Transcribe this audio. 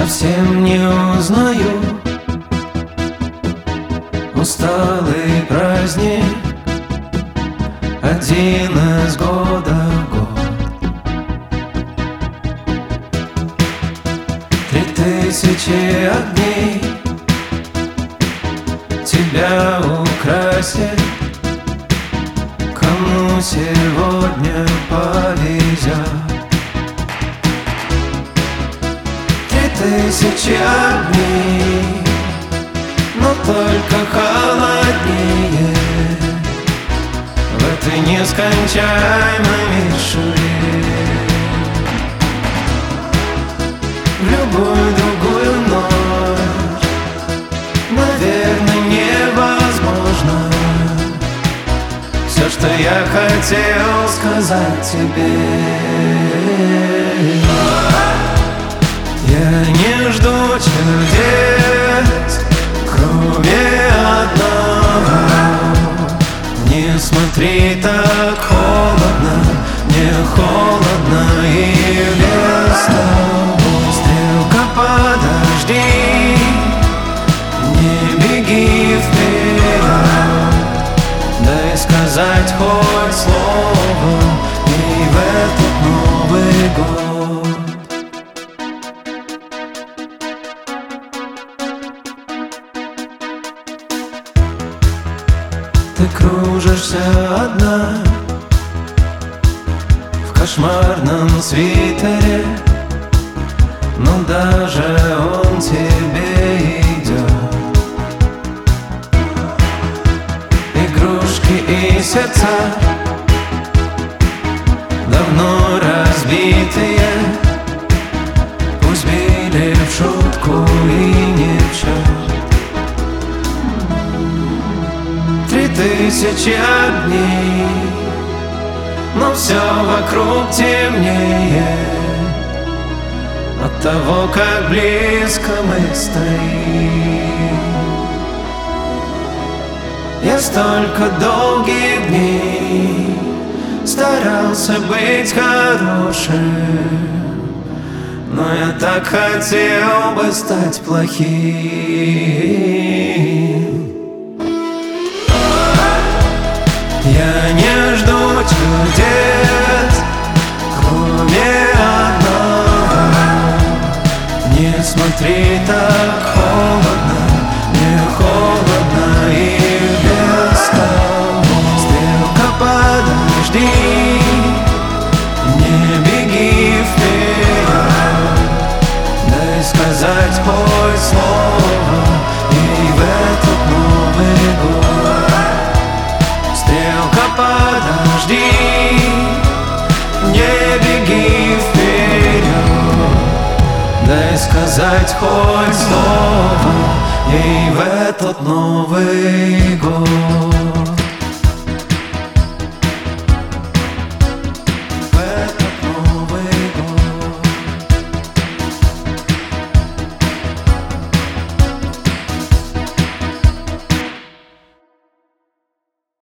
совсем не узнаю усталый праздник, один из года в год. 3000 огней тебя украсит. Кому сегодня повезет? 3000 огней, но только холоднее в этой нескончаемой мишуре. В любую другую ночь, наверное, невозможно все, что я хотел сказать тебе. Я не жду чудес, кроме одного. Не смотри так холодно, мне холодно и без того. Стрелка, подожди, не беги вперед, дай сказать хоть слово и в этот Новый год. Ты кружишься одна в кошмарном свитере, но даже он тебе идет. Игрушки и сердца давно разбитые, пусть били в шутку и не в счет. 3000 огней, но все вокруг темнее от того, как близко мы стоим. Я столько долгих дней старался быть хорошим, но я так хотел бы стать плохим. Я не жду чудес, кроме одного. Не смотри так холодно, мне холодно и без того. Стрелка, подожди, не беги вперед, дай сказать хоть слово и в этот Новый год. Стрелка, подожди, не беги вперед, дай сказать хоть слово ей в этот Новый год.